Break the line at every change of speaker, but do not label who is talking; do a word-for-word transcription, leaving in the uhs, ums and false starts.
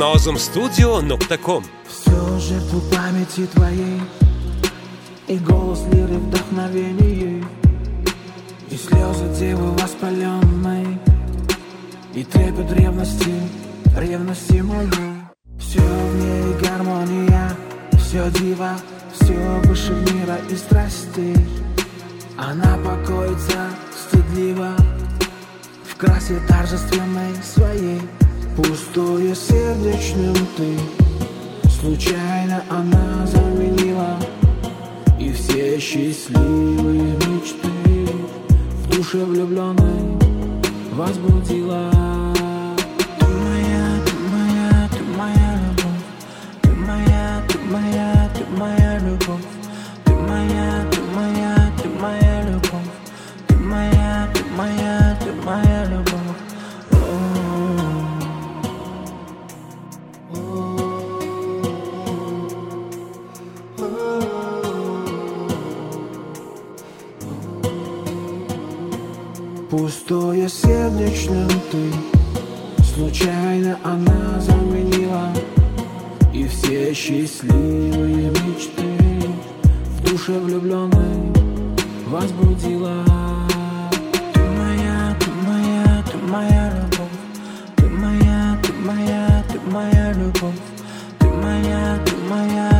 Гипнозом студио точка ком.
Все жертву памяти твоей, и голос лиры вдохновение, и слезы девы воспаленной, и трепет ревности, ревности моей. Все в ней гармония, все диво, все выше мира и страстей. Она покоится стыдливо в красе торжественной своей. Пустое сердечным ты случайно она заменила, и все счастливые мечты в душе влюбленной возбудила. Ты моя, ты моя, ты моя любовь. Ты моя, ты моя, ты моя любовь. Ты моя, ты моя, ты моя любовь. Ты моя, ты моя, ты моя любовь. Пустое сердечным ты случайно она заменила, и все счастливые мечты в душе влюбленной возбудила. Ты моя, ты моя, ты моя любовь. Ты моя, ты моя, ты моя любовь. Ты моя, ты моя.